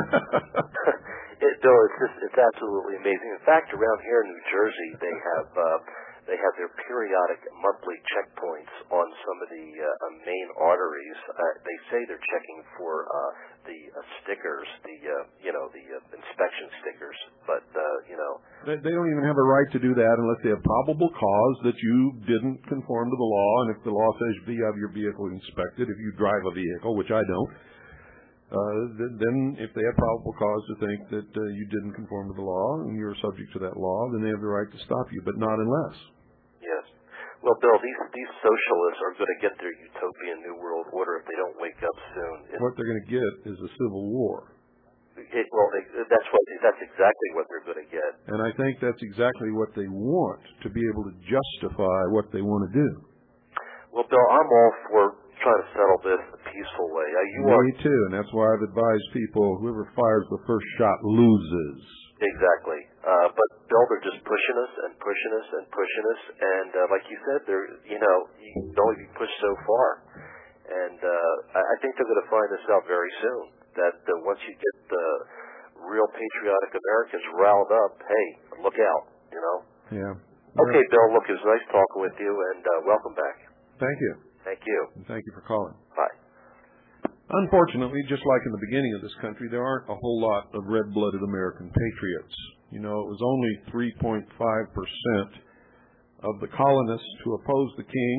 it, no, it's just, it's absolutely amazing. In fact, around here in New Jersey, they have... Uh, They have their periodic monthly checkpoints on some of the uh, main arteries. Uh, they say they're checking for uh, the uh, stickers, the uh, you know the uh, inspection stickers. But uh, you know they, they don't even have a right to do that unless they have probable cause that you didn't conform to the law. And if the law says you have your vehicle inspected, if you drive a vehicle, which I don't, uh, then if they have probable cause to think that uh, you didn't conform to the law and you're subject to that law, then they have the right to stop you. But not unless. Yes. Well, Bill, these these socialists are going to get their utopian new world order if they don't wake up soon. It, what they're going to get is a civil war. It, well, they, that's what that's exactly what they're going to get. And I think that's exactly what they want, to be able to justify what they want to do. Well, Bill, I'm all for trying to settle this the peaceful way. Uh, you Me are, too, and that's why I've advised people, whoever fires the first shot loses. Exactly. Uh, but, Bill, they're just pushing us and pushing us and pushing us. And uh, like you said, they're, you know, you can only be pushed so far. And uh, I think they're going to find this out very soon, that uh, once you get the real patriotic Americans riled up, hey, look out, you know. Yeah. Okay, Bill, look, it was nice talking with you, and uh, welcome back. Thank you. Thank you. And thank you for calling. Bye. Unfortunately, just like in the beginning of this country, there aren't a whole lot of red-blooded American patriots. You know, it was only three point five percent of the colonists who opposed the king,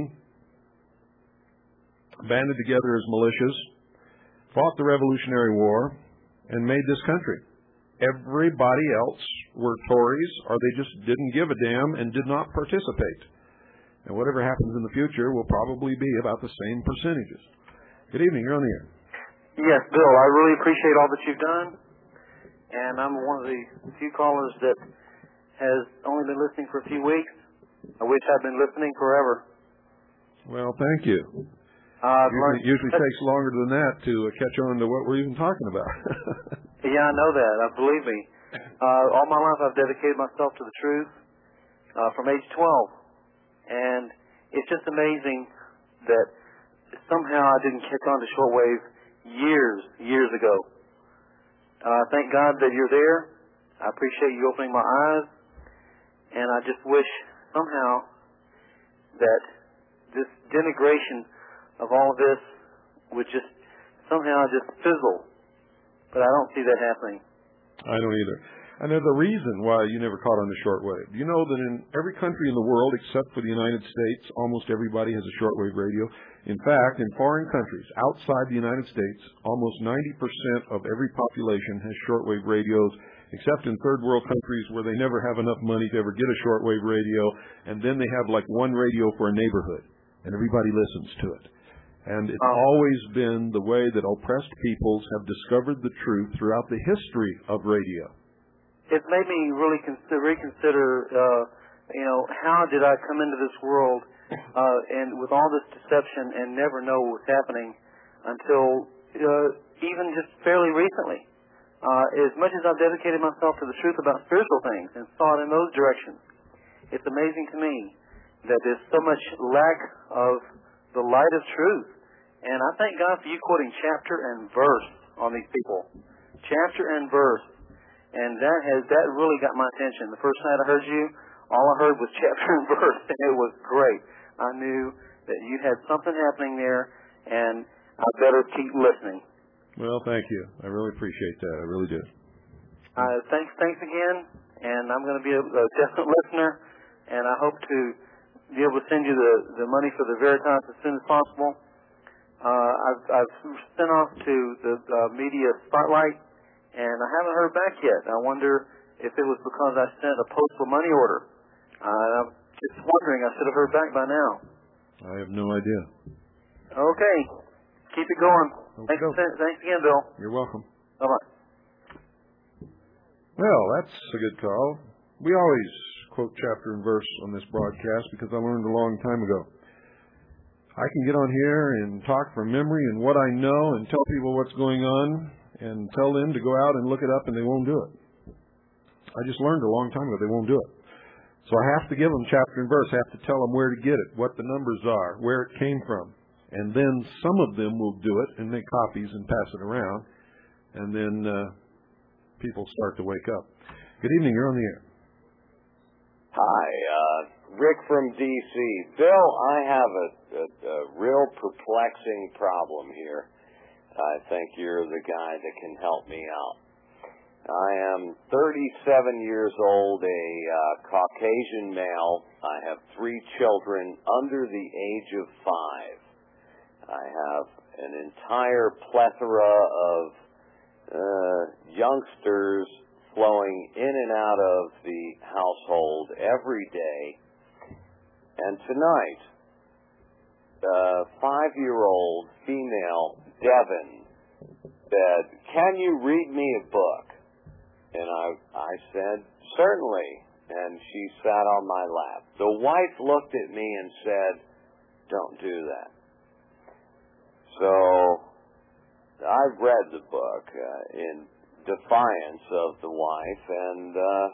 banded together as militias, fought the Revolutionary War, and made this country. Everybody else were Tories, or they just didn't give a damn and did not participate. And whatever happens in the future will probably be about the same percentages. Good evening. You're on the air. Yes, Bill, I really appreciate all that you've done. And I'm one of the few callers that has only been listening for a few weeks. I wish I'd been listening forever. Well, thank you. Uh, usually usually takes longer than that to uh, catch on to what we're even talking about. Yeah, I know that. Uh, believe me. Uh, all my life I've dedicated myself to the truth uh, from age twelve. And it's just amazing that somehow I didn't catch on to shortwave years, years ago. Uh, thank God that you're there. I appreciate you opening my eyes. And I just wish somehow that this denigration of all of this would just somehow just fizzle. But I don't see that happening. I don't either. And there's a reason why you never caught on the shortwave. You know that in every country in the world except for the United States, almost everybody has a shortwave radio. In fact, in foreign countries outside the United States, almost ninety percent of every population has shortwave radios, except in third world countries where they never have enough money to ever get a shortwave radio, and then they have like one radio for a neighborhood, and everybody listens to it. And it's um, always been the way that oppressed peoples have discovered the truth throughout the history of radio. It made me really consider, reconsider, uh, you know, how did I come into this world uh, and with all this deception and never know what was happening until uh, even just fairly recently. Uh, as much as I've dedicated myself to the truth about spiritual things and thought in those directions, it's amazing to me that there's so much lack of the light of truth. And I thank God for you quoting chapter and verse on these people. Chapter and verse. And that has that really got my attention. The first night I heard you all I heard was chapter and verse, and it was great. I knew that you had something happening there, and I better keep listening. Well, thank you. I really appreciate that. I really do. Uh, thanks, thanks again, and I'm going to be a, a definite listener, and I hope to be able to send you the, the money for the Veritas as soon as possible. Uh, I've, I've sent off to the uh, media spotlight, and I haven't heard back yet. I wonder if it was because I sent a postal money order. Uh, I'm just wondering. I should have heard back by now. I have no idea. Okay. Keep it going. Okay. Thanks, thanks again, Bill. You're welcome. Bye-bye. Well, that's a good call. We always quote chapter and verse on this broadcast because I learned a long time ago. I can get on here and talk from memory and what I know and tell people what's going on and tell them to go out and look it up, and they won't do it. I just learned a long time ago they won't do it. So I have to give them chapter and verse. I have to tell them where to get it, what the numbers are, where it came from. And then some of them will do it and make copies and pass it around. And then uh, people start to wake up. Good evening. You're on the air. Hi, uh, Rick from D C. Bill, I have a, a, a real perplexing problem here. I think you're the guy that can help me out. I am thirty-seven years old, a uh, Caucasian male. I have three children under the age of five. I have an entire plethora of uh, youngsters flowing in and out of the household every day. And tonight, the five-year-old female, Devin, said, "Can you read me a book?" And I, I said, "Certainly." And she sat on my lap. The wife looked at me and said, "Don't do that." So I've read the book uh, in defiance of the wife, and uh,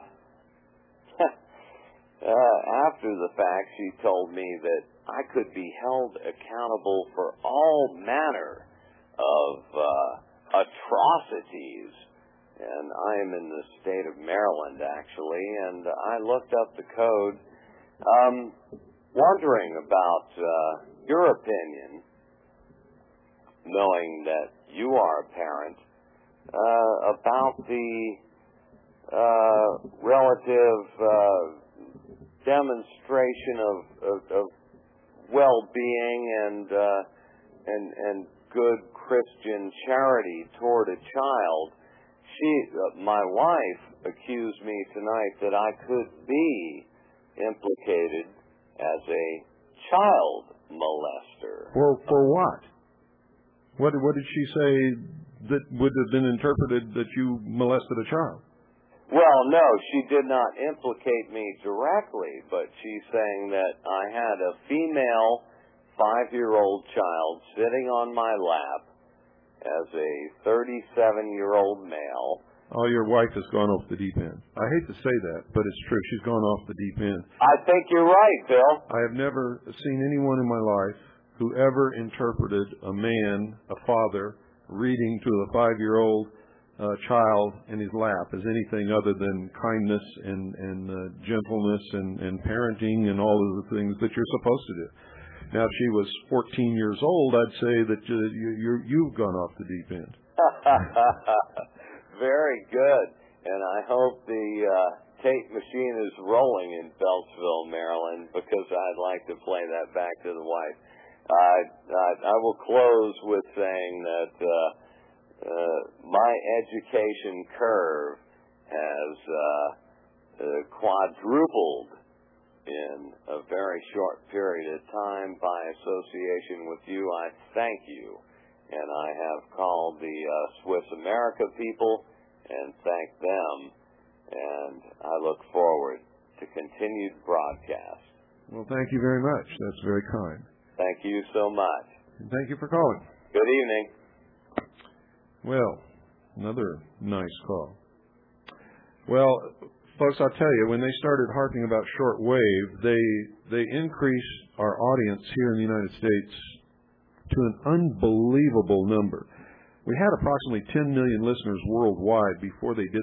uh, after the fact, she told me that I could be held accountable for all manner of uh, atrocities. And I am in the state of Maryland, actually, and I looked up the code, um, wondering about uh, your opinion, knowing that you are a parent, uh, about the uh, relative uh, demonstration of, of, of well-being and, uh, and and good Christian charity toward a child. She, uh, my wife, accused me tonight that I could be implicated as a child molester. For for what? What what did she say that would have been interpreted that you molested a child? Well, no, she did not implicate me directly, but she's saying that I had a female five-year-old child sitting on my lap as a thirty-seven-year-old male. Oh, your wife has gone off the deep end. I hate to say that, but it's true. She's gone off the deep end. I think you're right, Bill. I have never seen anyone in my life who ever interpreted a man, a father, reading to a five-year-old uh, child in his lap as anything other than kindness and, and uh, gentleness and, and parenting and all of the things that you're supposed to do. Now, if she was fourteen years old, I'd say that uh, you, you're, you've gone off the deep end. Very good. And I hope the uh, tape machine is rolling in Beltsville, Maryland, because I'd like to play that back to the wife. Uh, I, I will close with saying that uh, uh, my education curve has uh, uh, quadrupled in a very short period of time. By association with you, I thank you. And I have called the uh, Swiss America people and thanked them. And I look forward to continued broadcast. Well, thank you very much. That's very kind. Thank you so much. And thank you for calling. Good evening. Well, another nice call. Well, folks, I'll tell you, when they started harping about shortwave, they they increased our audience here in the United States to an unbelievable number. We had approximately ten million listeners worldwide before they did that.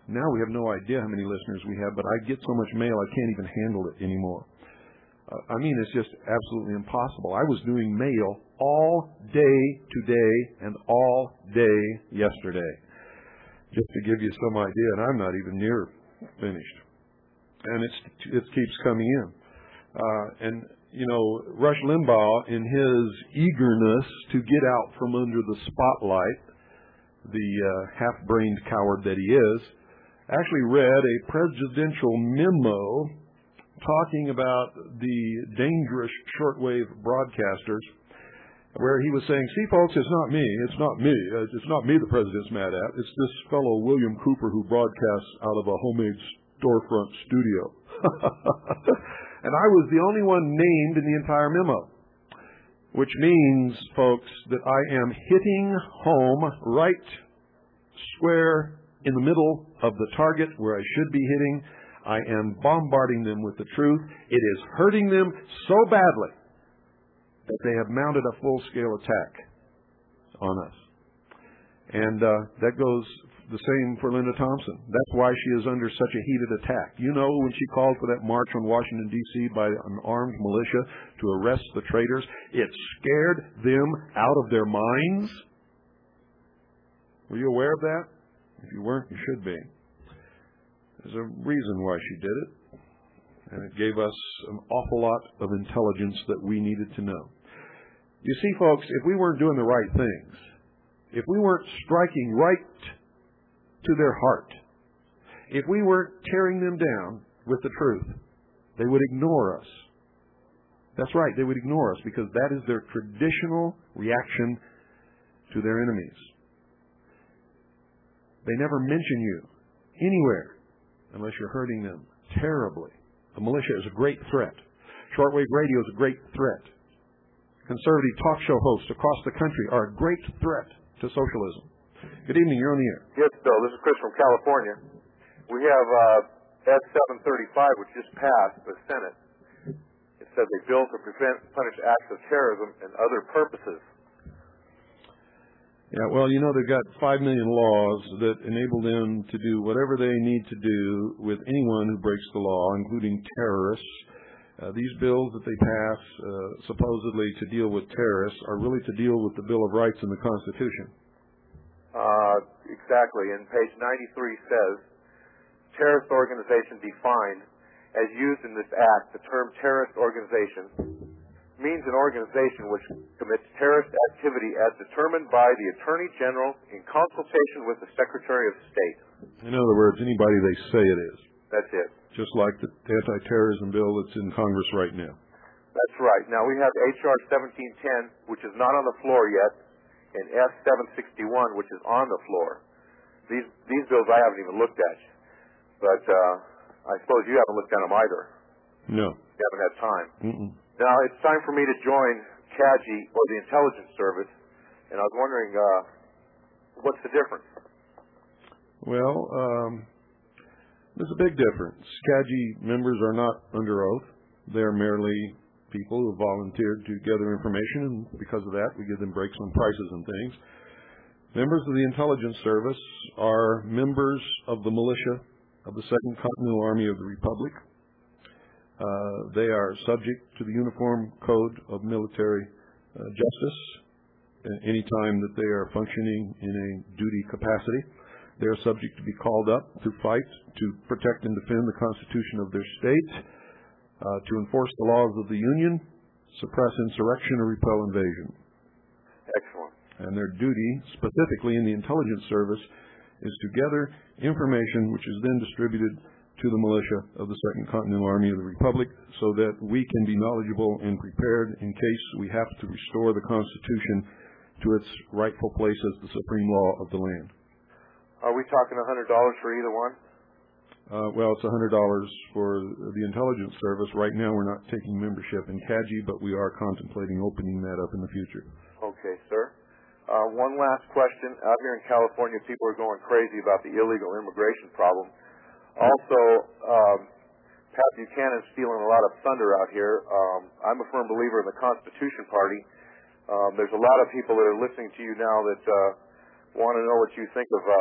Now we have no idea how many listeners we have, but I get so much mail I can't even handle it anymore. Uh, I mean, it's just absolutely impossible. I was doing mail all day today and all day yesterday, just to give you some idea, and I'm not even near finished. And it's, it keeps coming in. Uh, and, you know, Rush Limbaugh, in his eagerness to get out from under the spotlight, the uh, half-brained coward that he is, actually read a presidential memo talking about the dangerous shortwave broadcasters, where he was saying, see, folks, it's not me. It's not me. It's not me the president's mad at. It's this fellow, William Cooper, who broadcasts out of a homemade storefront studio. And I was the only one named in the entire memo, which means, folks, that I am hitting home right square in the middle of the target where I should be hitting. I am bombarding them with the truth. It is hurting them so badly that they have mounted a full-scale attack on us. And uh, that goes the same for Linda Thompson. That's why she is under such a heated attack. You know, when she called for that march on Washington, D C by an armed militia to arrest the traitors, it scared them out of their minds. Were you aware of that? If you weren't, you should be. There's a reason why she did it, and it gave us an awful lot of intelligence that we needed to know. You see, folks, if we weren't doing the right things, if we weren't striking right to their heart, if we weren't tearing them down with the truth, they would ignore us. That's right, they would ignore us because that is their traditional reaction to their enemies. They never mention you anywhere unless you're hurting them terribly. The militia is a great threat. Shortwave radio is a great threat. Conservative talk show hosts across the country are a great threat to socialism. Good evening. You're on the air. Yes, Bill. This is Chris from California. We have uh, S seven thirty-five, which just passed the Senate. It says a bill to prevent and punish acts of terrorism and other purposes. Yeah, well, you know, they've got five million laws that enable them to do whatever they need to do with anyone who breaks the law, including terrorists. Uh, these bills that they pass, uh, supposedly to deal with terrorists, are really to deal with the Bill of Rights and the Constitution. Uh, exactly. And page ninety-three says, terrorist organization defined as used in this act. The term terrorist organization means an organization which commits terrorist activity as determined by the Attorney General in consultation with the Secretary of State. In other words, anybody they say it is. That's it. Just like the anti-terrorism bill that's in Congress right now. That's right. Now we have H R seventeen ten, which is not on the floor yet, and S seven sixty-one, which is on the floor. These these bills I haven't even looked at, but uh, I suppose you haven't looked at them either. No. You haven't had time. Mm-mm. Now, it's time for me to join C A G I, or the Intelligence Service, and I was wondering, uh, what's the difference? Well, um, there's a big difference. C A G I members are not under oath. They're merely people who have volunteered to gather information, and because of that, we give them breaks on prices and things. Members of the Intelligence Service are members of the militia of the Second Continental Army of the Republic. Uh, they are subject to the Uniform Code of Military uh, Justice any time that they are functioning in a duty capacity. They are subject to be called up to fight, to protect and defend the Constitution of their state, uh, to enforce the laws of the Union, suppress insurrection, or repel invasion. Excellent. And their duty, specifically in the Intelligence Service, is to gather information which is then distributed to the militia of the Second Continental Army of the Republic so that we can be knowledgeable and prepared in case we have to restore the Constitution to its rightful place as the supreme law of the land. Are we talking one hundred dollars for either one? Uh, well, it's one hundred dollars for the Intelligence Service. Right now we're not taking membership in C A G I, but we are contemplating opening that up in the future. Okay, sir. Uh, one last question. Out here in California, people are going crazy about the illegal immigration problem. Also, um, Pat Buchanan's stealing a lot of thunder out here. Um, I'm a firm believer in the Constitution Party. Um, there's a lot of people that are listening to you now that uh, want to know what you think of uh,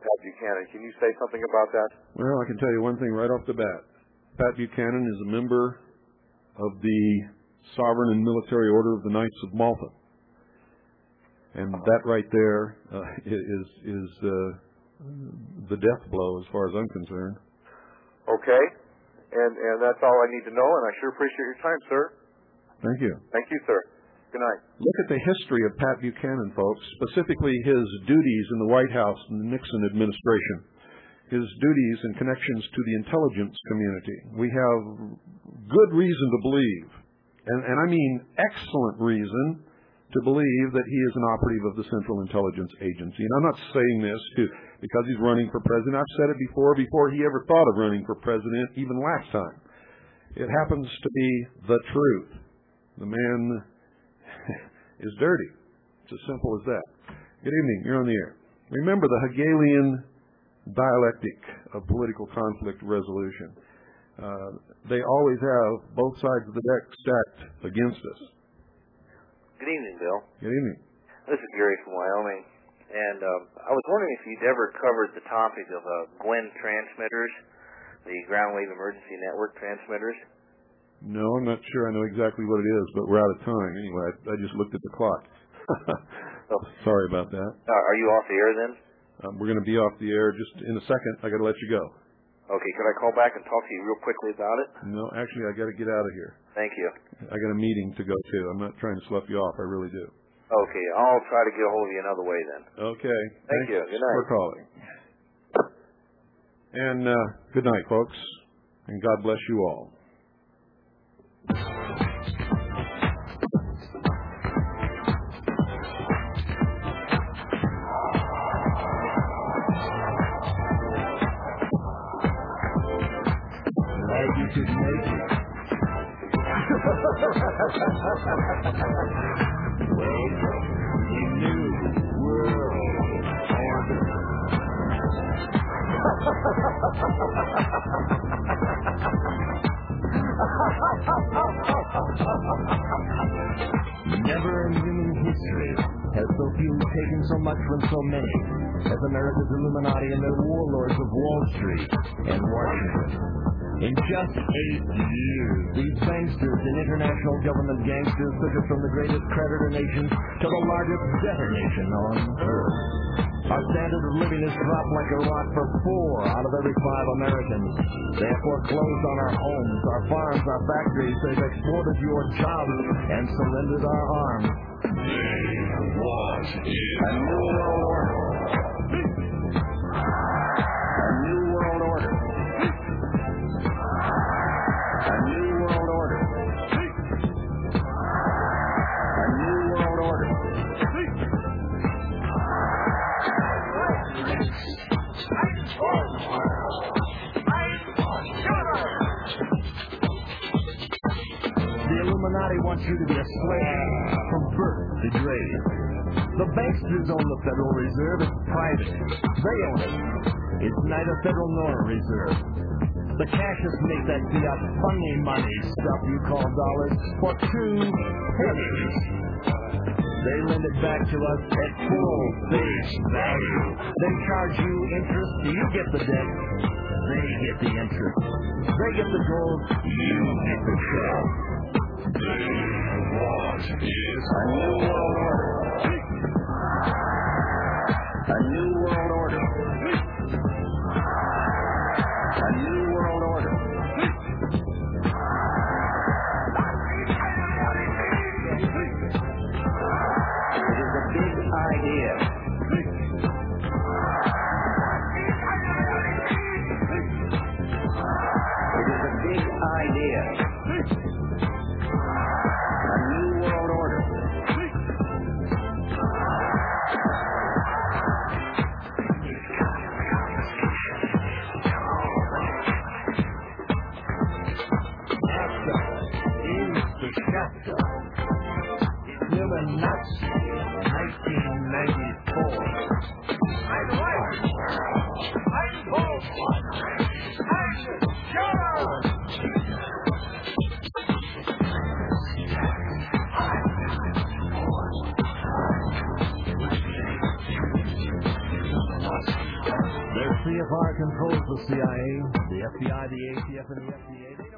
Pat Buchanan. Can you say something about that? Well, I can tell you one thing right off the bat. Pat Buchanan is a member of the Sovereign and Military Order of the Knights of Malta. And that right there uh, is is uh, the death blow as far as I'm concerned. Okay. And and that's all I need to know, and I sure appreciate your time, sir. Thank you. Thank you, sir. Good night. Look at the history of Pat Buchanan, folks, specifically his duties in the White House in the Nixon administration, his duties and connections to the intelligence community. We have good reason to believe, and, and I mean excellent reason, to believe that he is an operative of the Central Intelligence Agency. And I'm not saying this to, because he's running for president. I've said it before, before he ever thought of running for president, even last time. It happens to be the truth. The man is dirty. It's as simple as that. Good evening. You're on the air. Remember the Hegelian dialectic of political conflict resolution. Uh, they always have both sides of the deck stacked against us. Good evening, Bill. Good evening. This is Gary from Wyoming, and uh, I was wondering if you'd ever covered the topic of uh, Gwen transmitters, the ground wave emergency network transmitters. No, I'm not sure I know exactly what it is, but we're out of time. Anyway, I, I just looked at the clock. oh. Sorry about that. Uh, are you off the air then? Um, we're going to be off the air just in a second. I got to let you go. Okay, could I call back and talk to you real quickly about it? No, actually, I got to get out of here. Thank you. I got a meeting to go to. I'm not trying to slough you off. I really do. Okay, I'll try to get a hold of you another way then. Okay. Thank you. Good night. For calling. And uh, good night, folks. And God bless you all. You could make it. Welcome to New World Order. Never in human history has so few taken so much from so many as America's Illuminati and their warlords of Wall Street and Washington. In just eight years, these banksters and international government gangsters took us from the greatest creditor nation to the largest debtor nation on earth. Our standard of living has dropped like a rock for four out of every five Americans. They have foreclosed on our homes, our farms, our factories. They've exploited your jobs and surrendered our arms. They want a new world order. A new world order. A new world order. A new world order. The Illuminati wants you to be a slave from birth to grave. The banksters own the Federal Reserve. It's private. They own it. It's neither federal nor a reserve. The cashiers make that fiat funny money stuff you call dollars for two pennies. They lend it back to us at full face value. They charge you interest. You get the debt. They get the interest. They get the gold. You get the shell. They want is a new world order. A new world order. A new world order. It is a big idea. It is a big idea. A new world order. Nuts, nineteen ninety-four. I'm right. I'm bold. Action. Sure. C F R controls the C I A, the F B I, the A T F, and the F D A.